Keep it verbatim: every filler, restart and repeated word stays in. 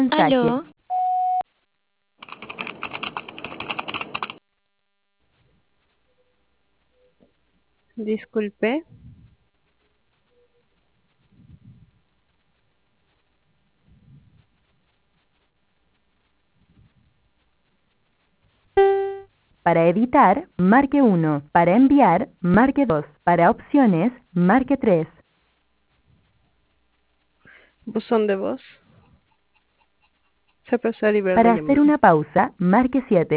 mensaje. Aló, Disculpe. Para editar, marque uno. Para enviar, marque dos. Para opciones, marque tres. Buzón de voz. Se pasar y ver la Para hacer llamada. una pausa, marque siete.